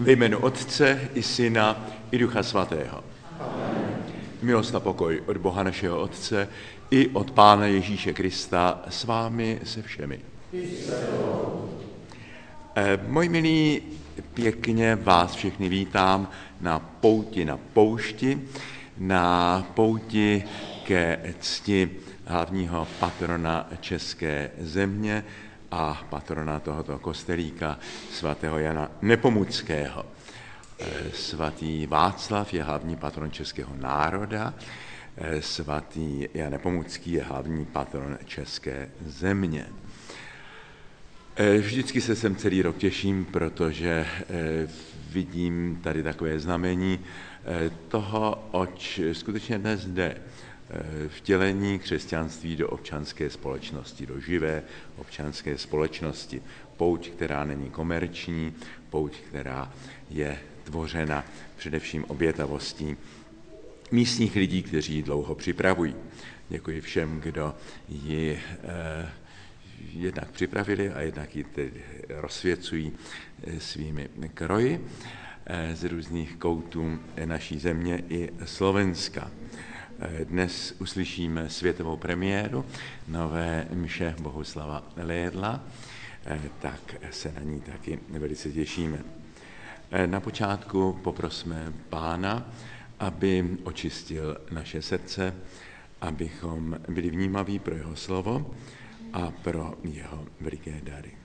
Ve jménu Otce i Syna i Ducha Svatého. Milost a pokoj od Boha našeho Otce i od Pána Ježíše Krista s vámi se všemi. Moji milí, pěkně vás všechny vítám na pouti na poušti, na pouti ke cti hlavního patrona české země a patrona tohoto kostelíka svatého Jana Nepomuckého. Svatý Václav je hlavní patron českého národa, svatý Jan Nepomucký je hlavní patron české země. Vždycky se sem celý rok těším, protože vidím tady takové znamení toho, oč skutečně dnes jde, vtělení křesťanství do občanské společnosti, do živé občanské společnosti. Pouť, která není komerční, pouť, která je tvořena především obětavostí místních lidí, kteří ji dlouho připravují. Děkuji všem, kdo ji jednak připravili a jednak ji tedy rozsvěcují svými kroji z různých koutů naší země i Slovenska. Dnes uslyšíme světovou premiéru nové mše Bohuslava Lédla, tak se na ní taky velice těšíme. Na počátku poprosme Pána, aby očistil naše srdce, abychom byli vnímaví pro jeho slovo a pro jeho veliké dary.